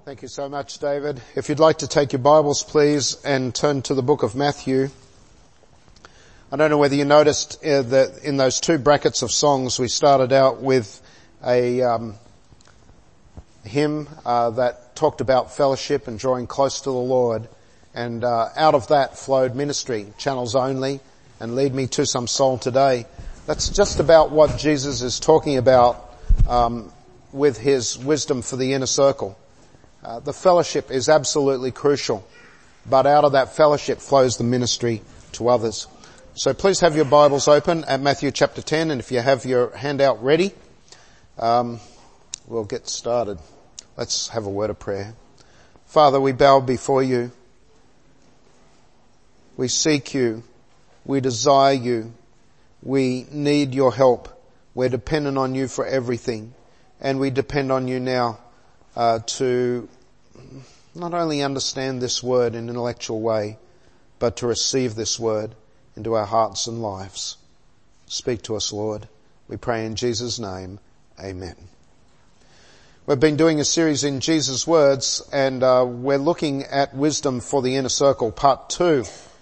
Thank you so much, David. If you'd like to take your Bibles, please, and turn to the book of Matthew. I don't know whether you noticed that in those two brackets of songs, we started out with a hymn that talked about fellowship and drawing close to the Lord. And out of that flowed ministry, channels only, and lead me to some soul today. That's just about what Jesus is talking about with his wisdom for the inner circle. The fellowship is absolutely crucial, but out of that fellowship flows the ministry to others. So please have your Bibles open at Matthew chapter 10, and if you have your handout ready, we'll get started. Let's have a word of prayer. Father, we bow before you. We seek you. We desire you. We need your help. We're dependent on you for everything, and we depend on you now to not only understand this word in an intellectual way, but to receive this word into our hearts and lives. Speak to us, Lord. We pray in Jesus' name. Amen. We've been doing a series in Jesus' words, and we're looking at wisdom for the inner circle, part 2.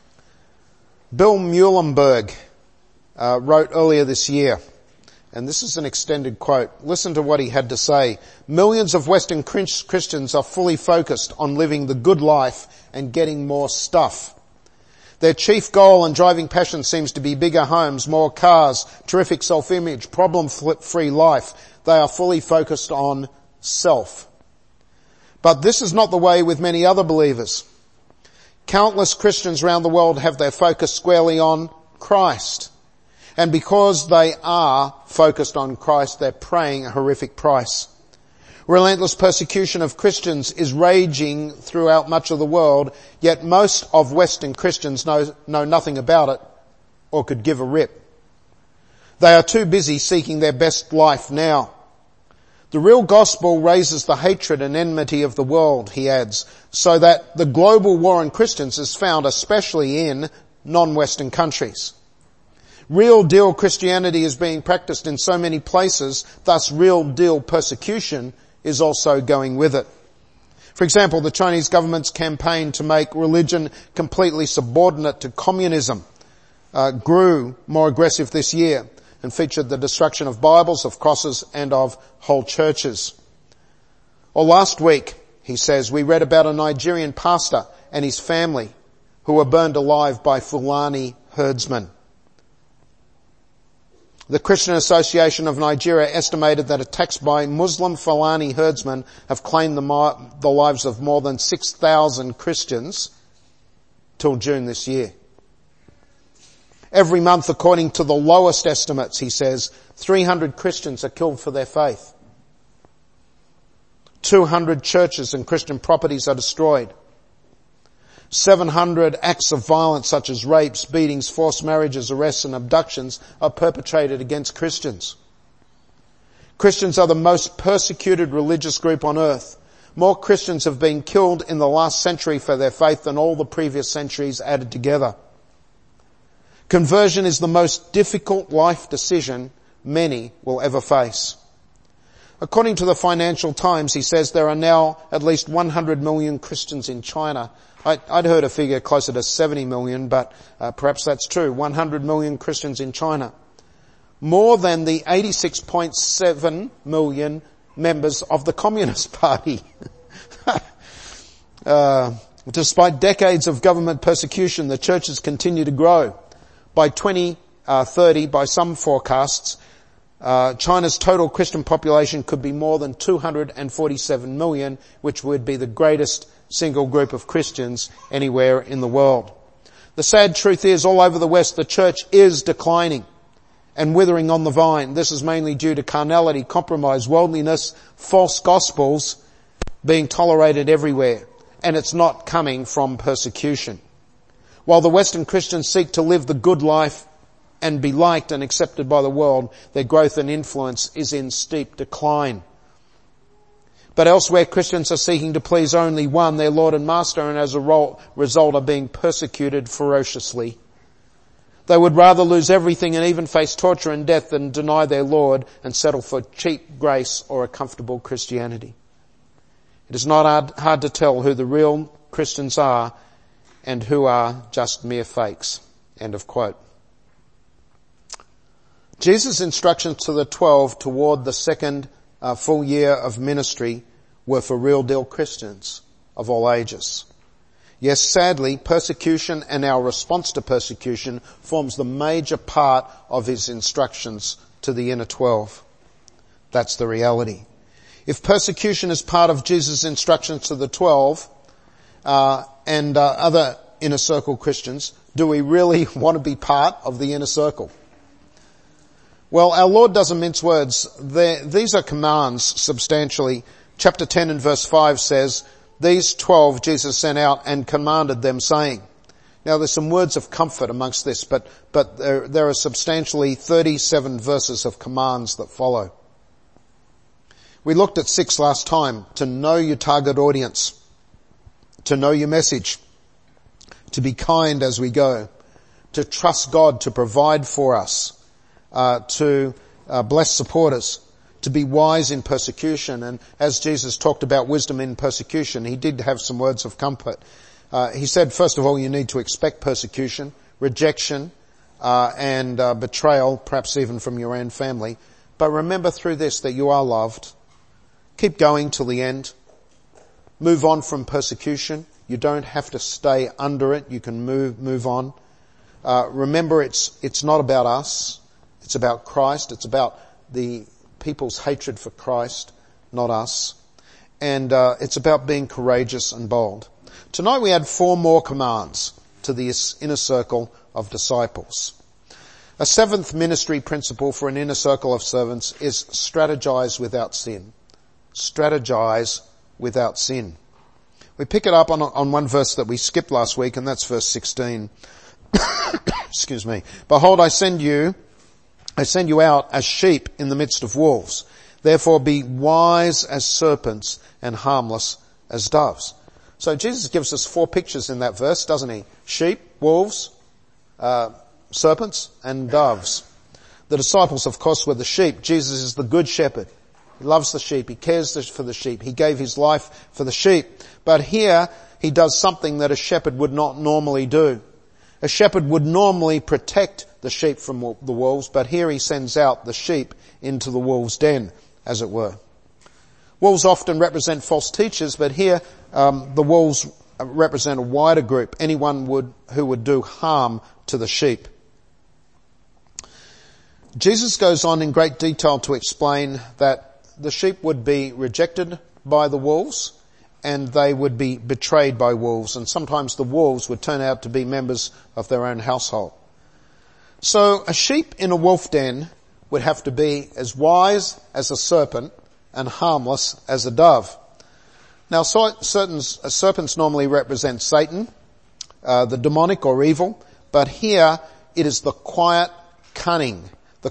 Bill Muehlenberg wrote earlier this year, and this is an extended quote. Listen to what he had to say. Millions of Western Christians are fully focused on living the good life and getting more stuff. Their chief goal and driving passion seems to be bigger homes, more cars, terrific self-image, problem-free life. They are fully focused on self. But this is not the way with many other believers. Countless Christians around the world have their focus squarely on Christ. And because they are focused on Christ, they're paying a horrific price. Relentless persecution of Christians is raging throughout much of the world, yet most of Western Christians know nothing about it or could give a rip. They are too busy seeking their best life now. The real gospel raises the hatred and enmity of the world, he adds, so that the global war on Christians is found especially in non-Western countries. Real deal Christianity is being practiced in so many places, thus real deal persecution is also going with it. For example, the Chinese government's campaign to make religion completely subordinate to communism grew more aggressive this year and featured the destruction of Bibles, of crosses, and of whole churches. Or last week, he says, we read about a Nigerian pastor and his family who were burned alive by Fulani herdsmen. The Christian Association of Nigeria estimated that attacks by Muslim Fulani herdsmen have claimed the lives of more than 6,000 Christians till June this year. Every month, according to the lowest estimates, he says, 300 Christians are killed for their faith. 200 churches and Christian properties are destroyed. 700 acts of violence such as rapes, beatings, forced marriages, arrests and abductions are perpetrated against Christians. Christians are the most persecuted religious group on earth. More Christians have been killed in the last century for their faith than all the previous centuries added together. Conversion is the most difficult life decision many will ever face. According to the Financial Times, he says there are now at least 100 million Christians in China. I'd heard a figure closer to 70 million, but perhaps that's true. 100 million Christians in China. More than the 86.7 million members of the Communist Party. Despite decades of government persecution, the churches continue to grow. By 2030, by some forecasts, China's total Christian population could be more than 247 million, which would be the greatest single group of Christians anywhere in the world. The sad truth is, all over the West, the church is declining and withering on the vine. This is mainly due to carnality, compromise, worldliness, false gospels being tolerated everywhere, and it's not coming from persecution. While the Western Christians seek to live the good life and be liked and accepted by the world, their growth and influence is in steep decline. But elsewhere, Christians are seeking to please only one, their Lord and Master, and as a result are being persecuted ferociously. They would rather lose everything and even face torture and death than deny their Lord and settle for cheap grace or a comfortable Christianity. It is not hard to tell who the real Christians are and who are just mere fakes. End of quote. Jesus' instructions to the 12 toward the second full year of ministry were for real deal Christians of all ages. Yes, sadly, persecution and our response to persecution forms the major part of his instructions to the inner 12. That's the reality. If persecution is part of Jesus' instructions to the 12 and other inner circle Christians, do we really want to be part of the inner circle? Well, our Lord doesn't mince words. These are commands substantially. Chapter 10 and verse 5 says, "These 12 Jesus sent out and commanded them, saying." Now there's some words of comfort amongst this, but there are substantially 37 verses of commands that follow. We looked at 6 last time: to know your target audience, to know your message, to be kind as we go, to trust God to provide for us, to bless supporters, to be wise in persecution. And as Jesus talked about wisdom in persecution, he did have some words of comfort. He said, first of all, you need to expect persecution, rejection, and betrayal, perhaps even from your own family. But remember through this that you are loved. Keep going till the end. Move on from persecution. You don't have to stay under it. You can move on. Remember, it's not about us. It's about Christ. It's about the people's hatred for Christ, not us. And it's about being courageous and bold. Tonight we add 4 more commands to this inner circle of disciples. A 7th ministry principle for an inner circle of servants is strategize without sin. Strategize without sin. We pick it up on one verse that we skipped last week, and that's verse 16. Excuse me. "Behold, I send you out as sheep in the midst of wolves. Therefore be wise as serpents and harmless as doves." So Jesus gives us 4 pictures in that verse, doesn't he? Sheep, wolves, serpents, and doves. The disciples, of course, were the sheep. Jesus is the good shepherd. He loves the sheep. He cares for the sheep. He gave his life for the sheep. But here, he does something that a shepherd would not normally do. A shepherd would normally protect the sheep from the wolves, but here he sends out the sheep into the wolves' den, as it were. Wolves often represent false teachers, but here the wolves represent a wider group, anyone who would do harm to the sheep. Jesus goes on in great detail to explain that the sheep would be rejected by the wolves and they would be betrayed by wolves, and sometimes the wolves would turn out to be members of their own household. So a sheep in a wolf den would have to be as wise as a serpent and harmless as a dove. Now serpents normally represent Satan, the demonic or evil, but here it is the quiet cunning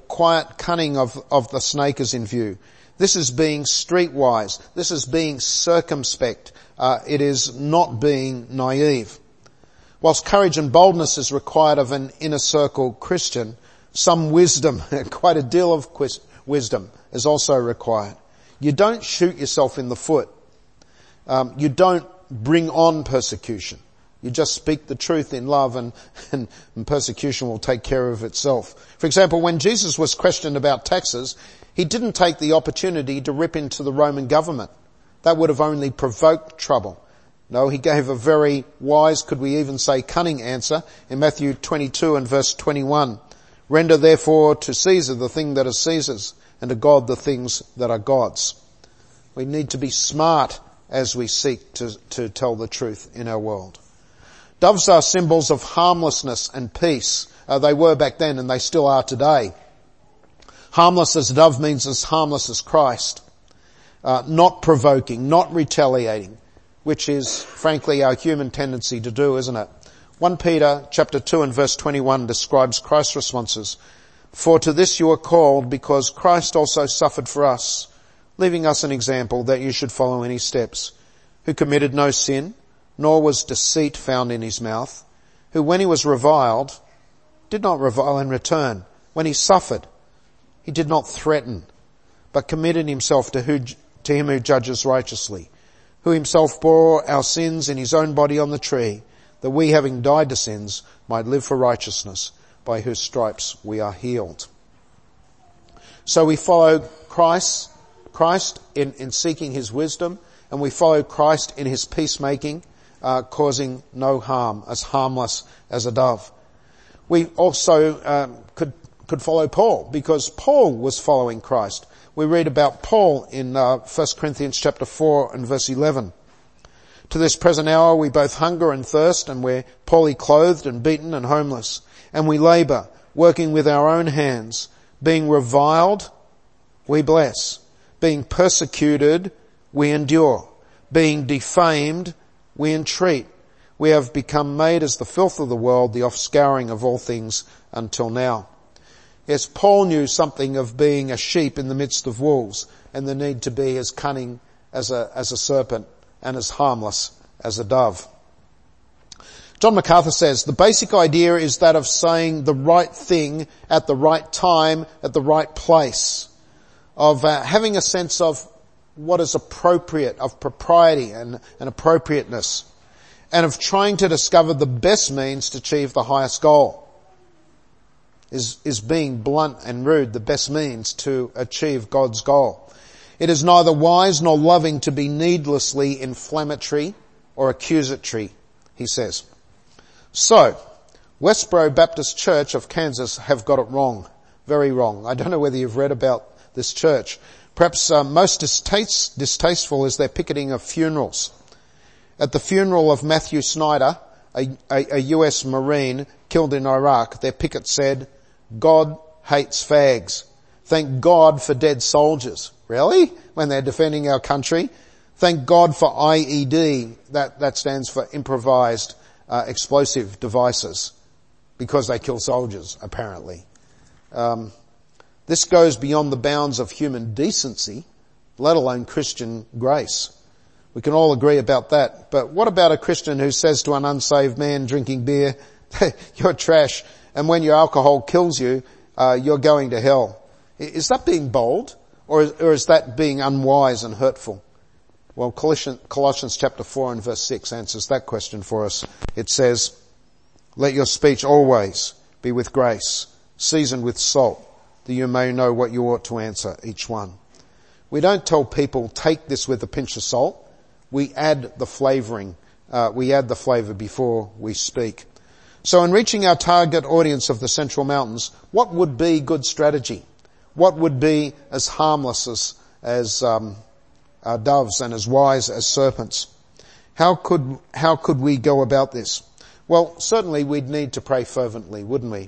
of the snake is in view. This is being streetwise. This is being circumspect. It is not being naive. Whilst courage and boldness is required of an inner circle Christian, some wisdom, quite a deal of wisdom, is also required. You don't shoot yourself in the foot. You don't bring on persecution. You just speak the truth in love and persecution will take care of itself. For example, when Jesus was questioned about taxes, he didn't take the opportunity to rip into the Roman government. That would have only provoked trouble. No, he gave a very wise, could we even say cunning answer in Matthew 22 and verse 21. "Render therefore to Caesar the thing that is Caesar's, and to God the things that are God's." We need to be smart as we seek to tell the truth in our world. Doves are symbols of harmlessness and peace. They were back then and they still are today. Harmless as a dove means as harmless as Christ. Not provoking, not retaliating, which is frankly our human tendency to do, isn't it? 1 Peter chapter 2 and verse 21 describes Christ's responses. "For to this you are called, because Christ also suffered for us, leaving us an example that you should follow in his steps, who committed no sin, nor was deceit found in his mouth, who when he was reviled, did not revile in return. When he suffered, he did not threaten, but committed himself to him who judges righteously. who himself bore our sins in his own body on the tree, that we, having died to sins, might live for righteousness, by whose stripes we are healed. So we follow Christ in seeking his wisdom, and we follow Christ in his peacemaking, causing no harm, as harmless as a dove. We also could follow Paul, because Paul was following Christ. We read about Paul in 1 Corinthians chapter 4 and verse 11. To this present hour we both hunger and thirst, and we're poorly clothed and beaten and homeless. And we labour, working with our own hands. Being reviled, we bless. Being persecuted, we endure. Being defamed, we entreat. We have become made as the filth of the world, the offscouring of all things until now. Yes, Paul knew something of being a sheep in the midst of wolves, and the need to be as cunning as a serpent and as harmless as a dove. John MacArthur says, the basic idea is that of saying the right thing at the right time, at the right place, of having a sense of what is appropriate, of propriety and appropriateness, and of trying to discover the best means to achieve the highest goal. Is being blunt and rude the best means to achieve God's goal? It is neither wise nor loving to be needlessly inflammatory or accusatory, he says. So, Westboro Baptist Church of Kansas have got it wrong. Very wrong. I don't know whether you've read about this church. Perhaps most distasteful is their picketing of funerals. At the funeral of Matthew Snyder, a US Marine killed in Iraq, their picket said, God hates fags. Thank God for dead soldiers. Really? When they're defending our country? Thank God for IED. That stands for improvised explosive devices, because they kill soldiers, apparently. This goes beyond the bounds of human decency, let alone Christian grace. We can all agree about that. But what about a Christian who says to an unsaved man drinking beer, you're trash, and when your alcohol kills you, you're going to hell? Is that being bold, or is that being unwise and hurtful? Well, Colossians chapter 4 and verse 6 answers that question for us. It says, let your speech always be with grace, seasoned with salt, that you may know what you ought to answer each one. We don't tell people, take this with a pinch of salt. We add the flavouring. We add the flavour before we speak. So in reaching our target audience of the Central Mountains, what would be good strategy? What would be as harmless as doves and as wise as serpents? How could we go about this? Well, certainly we'd need to pray fervently, wouldn't we?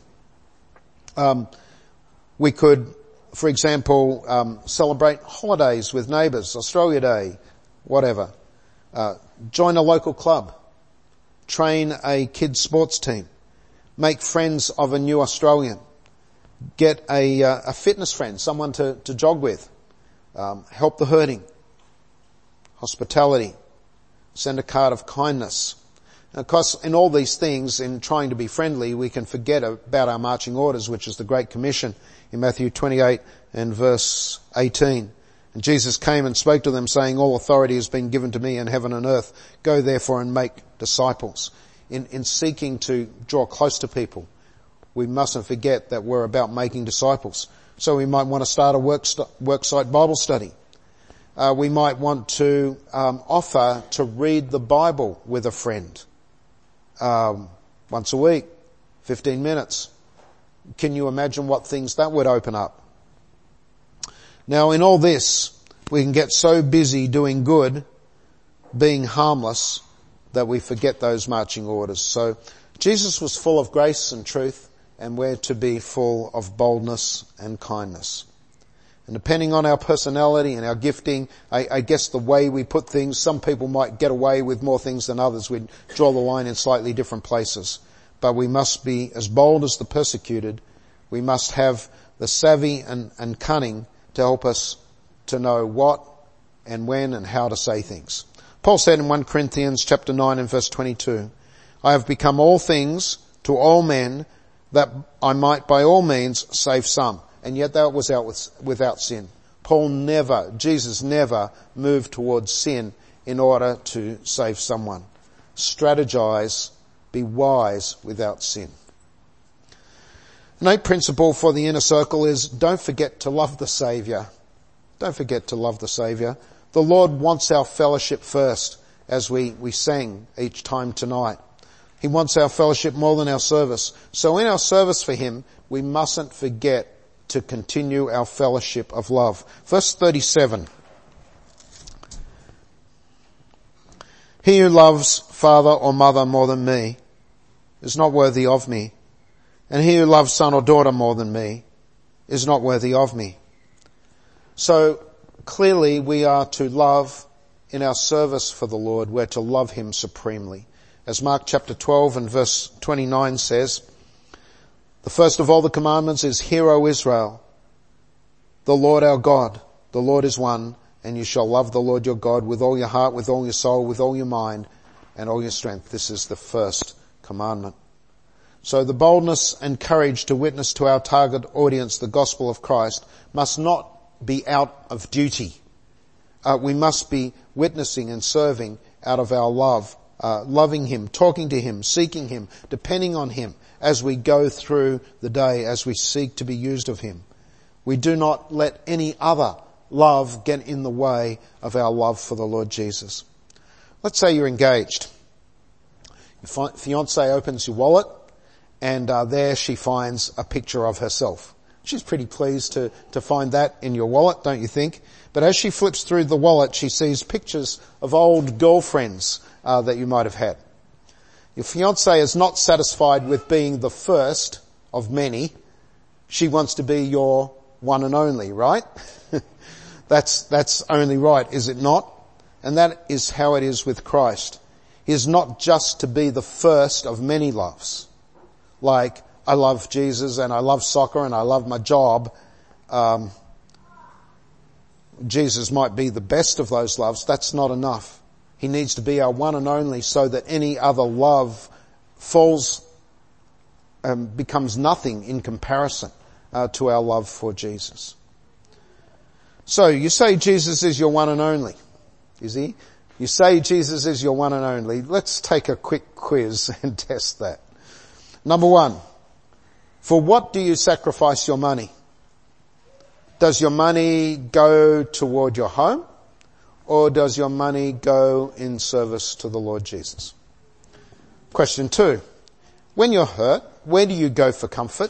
We could, for example, celebrate holidays with neighbours, Australia Day, whatever. Join a local club. Train a kids' sports team. Make friends of a new Australian. Get a fitness friend, someone to jog with. Help the hurting. Hospitality. Send a card of kindness. And of course, in all these things, in trying to be friendly, we can forget about our marching orders, which is the Great Commission in Matthew 28 and verse 18. And Jesus came and spoke to them, saying, all authority has been given to me in heaven and earth. Go therefore and make disciples. In seeking to draw close to people, we mustn't forget that we're about making disciples. So we might want to start a worksite Bible study. We might want to offer to read the Bible with a friend once a week, 15 minutes. Can you imagine what things that would open up? Now, in all this, we can get so busy doing good, being harmless, that we forget those marching orders. So Jesus was full of grace and truth, and we're to be full of boldness and kindness. And depending on our personality and our gifting, I guess the way we put things, some people might get away with more things than others. We'd draw the line in slightly different places. But we must be as bold as the persecuted. We must have the savvy and cunning to help us to know what and when and how to say things. Paul said in 1 Corinthians chapter 9 and verse 22, I have become all things to all men that I might by all means save some. And yet that was without sin. Jesus never moved towards sin in order to save someone. Strategize, be wise without sin. An eighth principle for the inner circle is don't forget to love the Saviour. Don't forget to love the Saviour. The Lord wants our fellowship first, as we sang each time tonight. He wants our fellowship more than our service. So in our service for Him, we mustn't forget to continue our fellowship of love. Verse 37. He who loves father or mother more than me is not worthy of me. And he who loves son or daughter more than me is not worthy of me. So clearly we are to love in our service for the Lord. We're to love Him supremely. As Mark chapter 12 and verse 29 says, the first of all the commandments is, Hear, O Israel, the Lord our God, the Lord is one, and you shall love the Lord your God with all your heart, with all your soul, with all your mind, and all your strength. This is the first commandment. So the boldness and courage to witness to our target audience the gospel of Christ must not be out of duty. We must be witnessing and serving out of our love, loving Him, talking to Him, seeking Him, depending on Him as we go through the day, as we seek to be used of Him. We do not let any other love get in the way of our love for the Lord Jesus. Let's say you're engaged. Your fiancée opens your wallet, and there she finds a picture of herself. She's pretty pleased to find that in your wallet, don't you think? But as she flips through the wallet, she sees pictures of old girlfriends that you might have had. Your fiancée is not satisfied with being the first of many. She wants to be your one and only, right? That's only right, is it not? And that is how it is with Christ. He is not just to be the first of many loves. Like, I love Jesus and I love soccer and I love my job. Jesus might be the best of those loves. That's not enough. He needs to be our one and only, so that any other love becomes nothing in comparison to our love for Jesus. So you say Jesus is your one and only. Is He? You say Jesus is your one and only. Let's take a quick quiz and test that. Number one, for what do you sacrifice your money? Does your money go toward your home, or does your money go in service to the Lord Jesus? Question 2, when you're hurt, where do you go for comfort?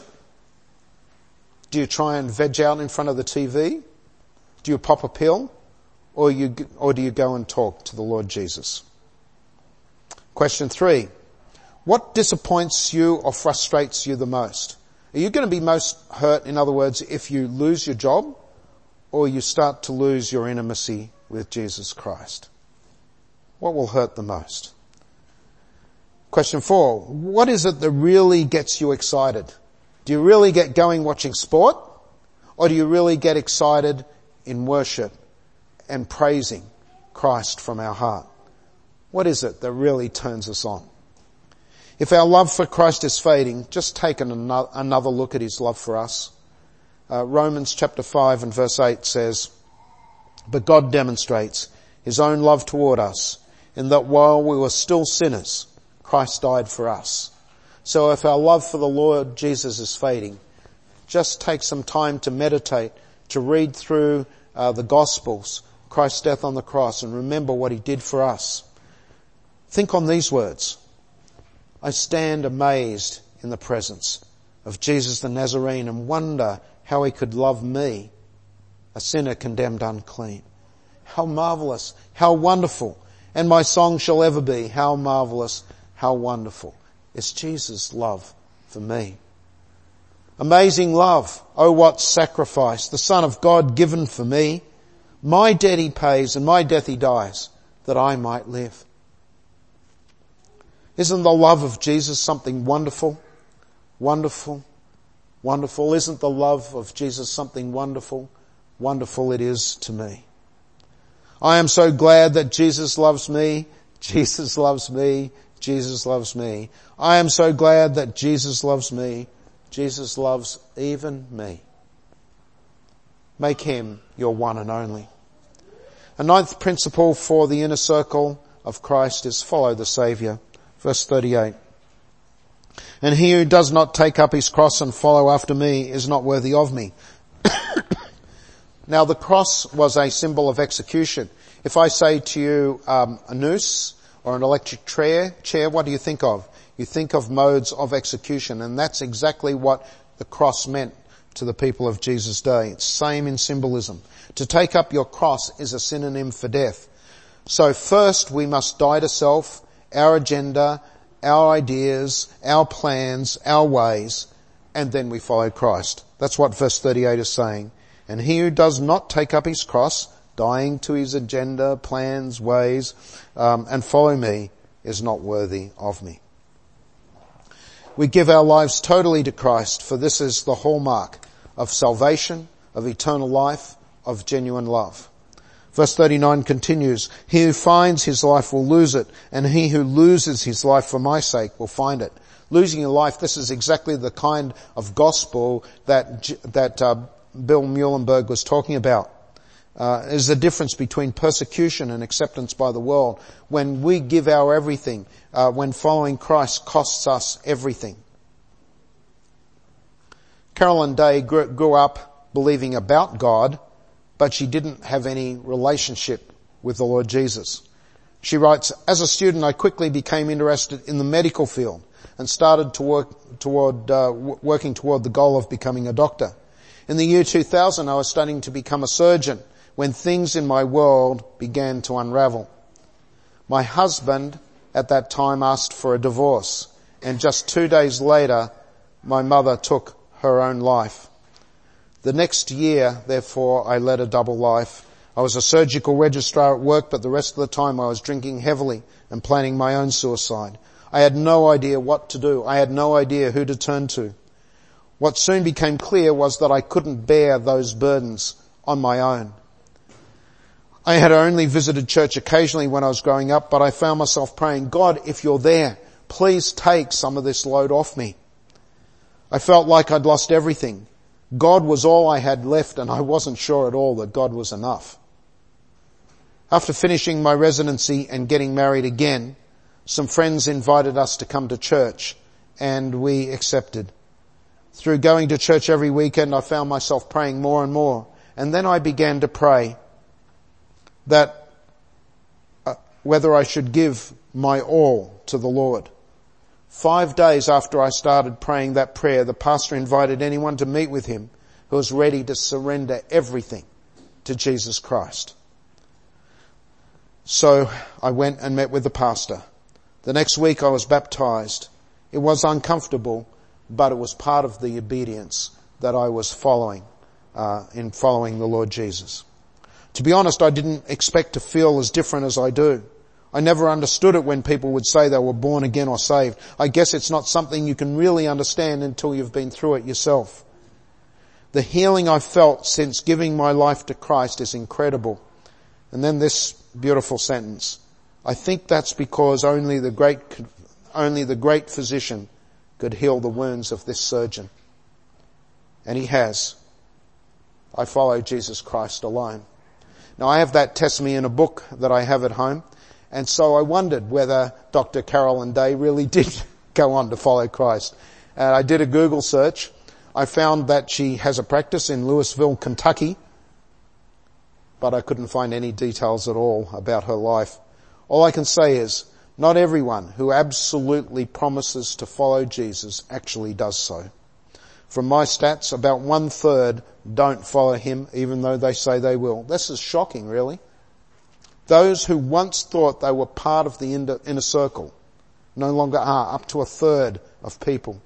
Do you try and veg out in front of the TV? Do you pop a pill? Or do you go and talk to the Lord Jesus? Question 3, what disappoints you or frustrates you the most? Are you going to be most hurt, in other words, if you lose your job, or you start to lose your intimacy with Jesus Christ? What will hurt the most? Question 4, what is it that really gets you excited? Do you really get going watching sport? Or do you really get excited in worship and praising Christ from our heart? What is it that really turns us on? If our love for Christ is fading, just take another look at His love for us. Romans chapter 5 and verse 8 says, but God demonstrates His own love toward us in that while we were still sinners, Christ died for us. So if our love for the Lord Jesus is fading, just take some time to meditate, to read through the Gospels, Christ's death on the cross, and remember what He did for us. Think on these words. I stand amazed in the presence of Jesus the Nazarene and wonder how He could love me, a sinner condemned unclean. How marvelous, how wonderful, and my song shall ever be, how marvelous, how wonderful is Jesus' love for me. Amazing love, oh what sacrifice, the Son of God given for me. My debt He pays and my death He dies, that I might live. Isn't the love of Jesus something wonderful? Wonderful, wonderful. Isn't the love of Jesus something wonderful? Wonderful it is to me. I am so glad that Jesus loves me. Jesus loves me. Jesus loves me. I am so glad that Jesus loves me. Jesus loves even me. Make Him your one and only. A ninth principle for the inner circle of Christ is follow the Saviour. Verse 38. And he who does not take up his cross and follow after me is not worthy of me. Now the cross was a symbol of execution. If I say to you a noose or an electric chair, what do you think of? You think of modes of execution, and that's exactly what the cross meant to the people of Jesus' day. It's same in symbolism. To take up your cross is a synonym for death. So first we must die to self, our agenda, our ideas, our plans, our ways, and then we follow Christ. That's what verse 38 is saying. And he who does not take up his cross, dying to his agenda, plans, ways, and follow me, is not worthy of me. We give our lives totally to Christ, for this is the hallmark of salvation, of eternal life, of genuine love. Verse 39 continues, he who finds his life will lose it, and he who loses his life for my sake will find it. Losing your life, this is exactly the kind of gospel that Bill Muhlenberg was talking about. Is the difference between persecution and acceptance by the world. When we give our everything, when following Christ costs us everything. Carolyn Day grew up believing about God, but she didn't have any relationship with the Lord Jesus. She writes, as a student I quickly became interested in the medical field and started to working toward the goal of becoming a doctor. In the year 2000 I was studying to become a surgeon when things in my world began to unravel. My husband at that time asked for a divorce, and just 2 days later my mother took her own life. The next year, therefore, I led a double life. I was a surgical registrar at work, but the rest of the time I was drinking heavily and planning my own suicide. I had no idea what to do. I had no idea who to turn to. What soon became clear was that I couldn't bear those burdens on my own. I had only visited church occasionally when I was growing up, but I found myself praying, God, if you're there, please take some of this load off me. I felt like I'd lost everything. God was all I had left, and I wasn't sure at all that God was enough. After finishing my residency and getting married again, some friends invited us to come to church, and we accepted. Through going to church every weekend, I found myself praying more and more. And then I began to pray that whether I should give my all to the Lord. 5 days after I started praying that prayer, the pastor invited anyone to meet with him who was ready to surrender everything to Jesus Christ. So I went and met with the pastor. The next week I was baptized. It was uncomfortable, but it was part of the obedience that I was following, in following the Lord Jesus. To be honest, I didn't expect to feel as different as I do. I never understood it when people would say they were born again or saved. I guess it's not something you can really understand until you've been through it yourself. The healing I've felt since giving my life to Christ is incredible. And then this beautiful sentence. I think that's because only the great physician could heal the wounds of this surgeon. And he has. I follow Jesus Christ alone. Now I have that testimony in a book that I have at home. And so I wondered whether Dr. Carolyn Day really did go on to follow Christ. And I did a Google search. I found that she has a practice in Louisville, Kentucky, but I couldn't find any details at all about her life. All I can say is, not everyone who absolutely promises to follow Jesus actually does so. From my stats, about 1/3 don't follow him, even though they say they will. This is shocking, really. Those who once thought they were part of the inner circle no longer are, up to 1/3 of people.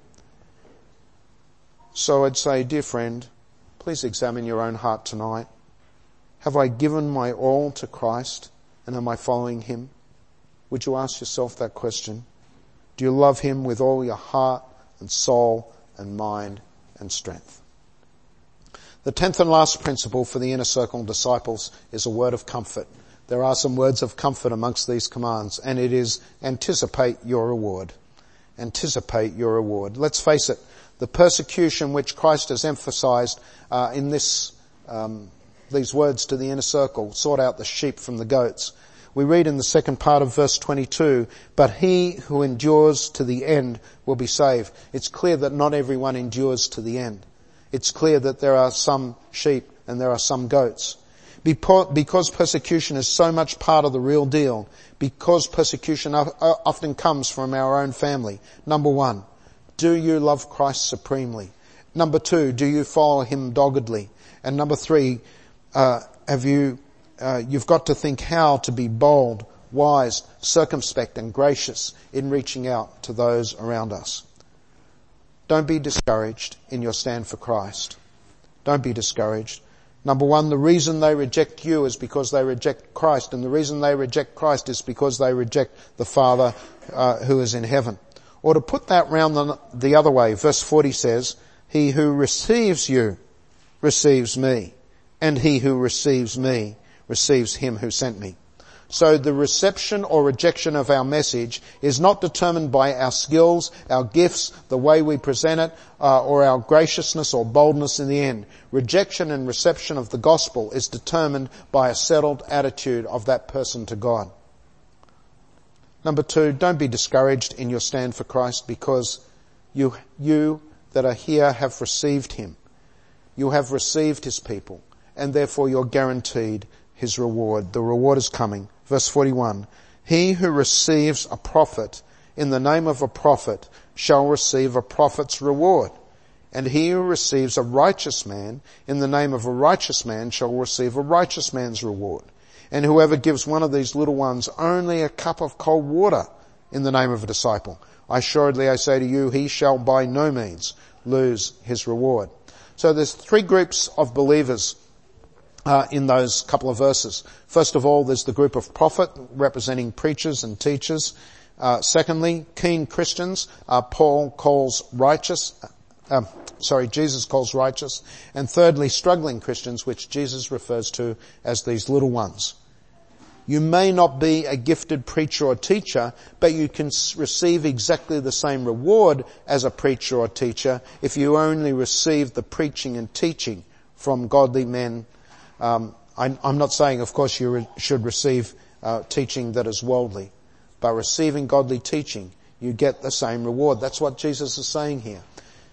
So I'd say, dear friend, please examine your own heart tonight. Have I given my all to Christ, and am I following him? Would you ask yourself that question? Do you love him with all your heart and soul and mind and strength? The 10th and last principle for the inner circle disciples is a word of comfort. There are some words of comfort amongst these commands, and it is anticipate your reward. Anticipate your reward. Let's face it, the persecution which Christ has emphasized in this these words to the inner circle, sort out the sheep from the goats. We read in the second part of verse 22, but he who endures to the end will be saved. It's clear that not everyone endures to the end. It's clear that there are some sheep and there are some goats. Because persecution is so much part of the real deal, because persecution often comes from our own family. Number one, do you love Christ supremely? Number two, do you follow him doggedly? And number three, you've got to think how to be bold, wise, circumspect and gracious in reaching out to those around us. Don't be discouraged in your stand for Christ. Don't be discouraged. Number one, the reason they reject you is because they reject Christ, and the reason they reject Christ is because they reject the Father who is in heaven. Or to put that round the other way, verse 40 says, he who receives you receives me, and he who receives me receives him who sent me. So the reception or rejection of our message is not determined by our skills, our gifts, the way we present it, or our graciousness or boldness in the end. Rejection and reception of the gospel is determined by a settled attitude of that person to God. Number two, don't be discouraged in your stand for Christ, because you that are here have received him. You have received his people, and therefore you're guaranteed his reward. The reward is coming. Verse 41, he who receives a prophet in the name of a prophet shall receive a prophet's reward. And he who receives a righteous man in the name of a righteous man shall receive a righteous man's reward. And whoever gives one of these little ones only a cup of cold water in the name of a disciple, assuredly I say to you, he shall by no means lose his reward. So there's three groups of believers in those couple of verses. First of all, there's the group of prophet representing preachers and teachers. Secondly, keen Christians, Jesus calls righteous. And thirdly, struggling Christians, which Jesus refers to as these little ones. You may not be a gifted preacher or teacher, but you can receive exactly the same reward as a preacher or teacher if you only receive the preaching and teaching from godly men. I'm not saying, of course, you should receive teaching that is worldly, but receiving godly teaching, you get the same reward. That's what Jesus is saying here.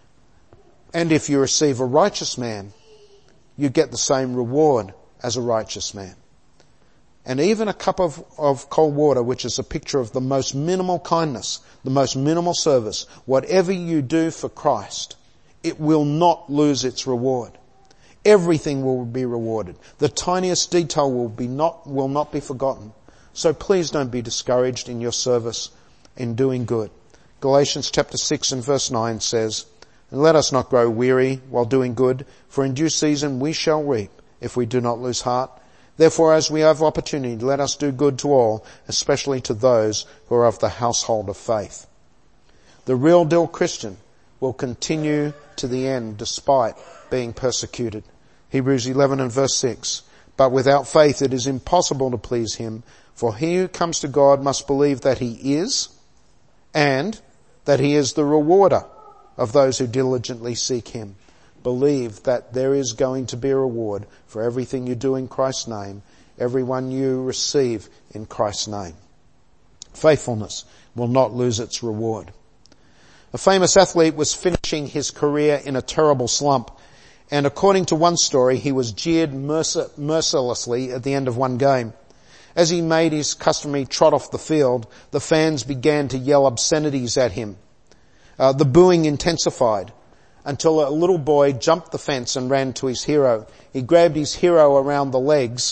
And if you receive a righteous man, you get the same reward as a righteous man. And even a cup of cold water, which is a picture of the most minimal kindness, the most minimal service, whatever you do for Christ, it will not lose its reward. Everything will be rewarded. The tiniest detail will not be forgotten. So please don't be discouraged in your service in doing good. Galatians chapter 6 and verse 9 says, and let us not grow weary while doing good, for in due season we shall reap if we do not lose heart. Therefore, as we have opportunity, let us do good to all, especially to those who are of the household of faith. The real deal Christian will continue to the end despite being persecuted. Hebrews 11 and verse 6. But without faith it is impossible to please him, for he who comes to God must believe that he is, and that he is the rewarder of those who diligently seek him. Believe that there is going to be a reward for everything you do in Christ's name, everyone you receive in Christ's name. Faithfulness will not lose its reward. A famous athlete was finishing his career in a terrible slump, and according to one story, he was jeered mercilessly at the end of one game. As he made his customary trot off the field, the fans began to yell obscenities at him. The booing intensified until a little boy jumped the fence and ran to his hero. He grabbed his hero around the legs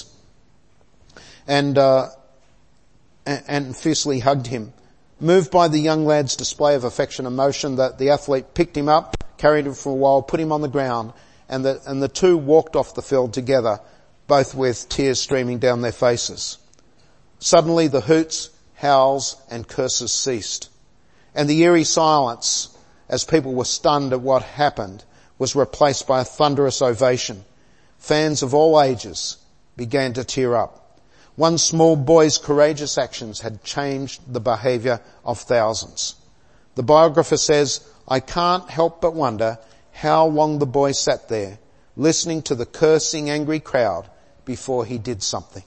and fiercely hugged him. Moved by the young lad's display of affection and emotion, that the athlete picked him up, carried him for a while, put him on the ground, and the two walked off the field together, both with tears streaming down their faces. Suddenly the hoots, howls, and curses ceased, and the eerie silence, as people were stunned at what happened, was replaced by a thunderous ovation. Fans of all ages began to tear up. One small boy's courageous actions had changed the behaviour of thousands. The biographer says, I can't help but wonder how long the boy sat there, listening to the cursing, angry crowd before he did something.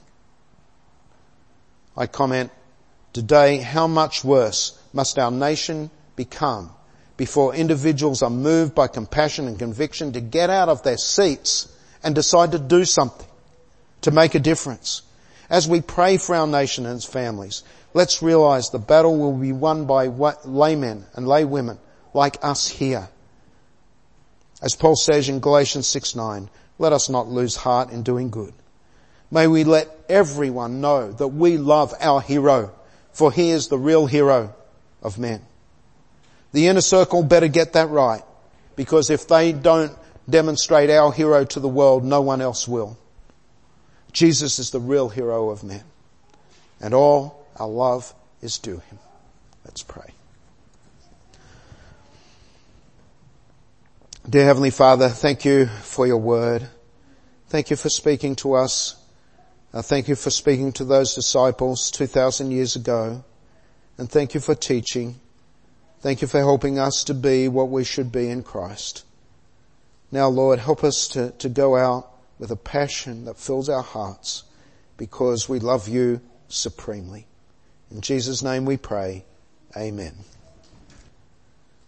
I comment today, how much worse must our nation become before individuals are moved by compassion and conviction to get out of their seats and decide to do something, to make a difference. As we pray for our nation and its families, let's realize the battle will be won by laymen and laywomen like us here. As Paul says in Galatians 6:9, let us not lose heart in doing good. May we let everyone know that we love our hero, for he is the real hero of men. The inner circle better get that right, because if they don't demonstrate our hero to the world, no one else will. Jesus is the real hero of men, and all our love is due him. Let's pray. Dear Heavenly Father, thank you for your word. Thank you for speaking to us. Thank you for speaking to those disciples 2,000 years ago. And thank you for teaching. Thank you for helping us to be what we should be in Christ. Now, Lord, help us to go out with a passion that fills our hearts because we love you supremely. In Jesus' name we pray. Amen.